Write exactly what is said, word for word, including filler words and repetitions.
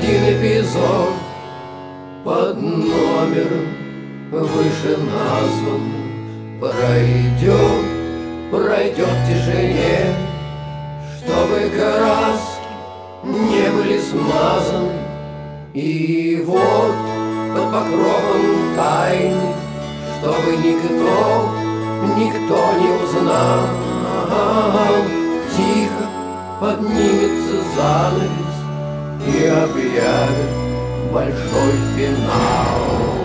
один эпизод под номером вышеназванным пройдет, пройдет в тишине, чтобы краски не были смазаны. И вот под покровом тайны, чтобы никто, никто не узнал, тихо поднимется занавес и объявит большой финал.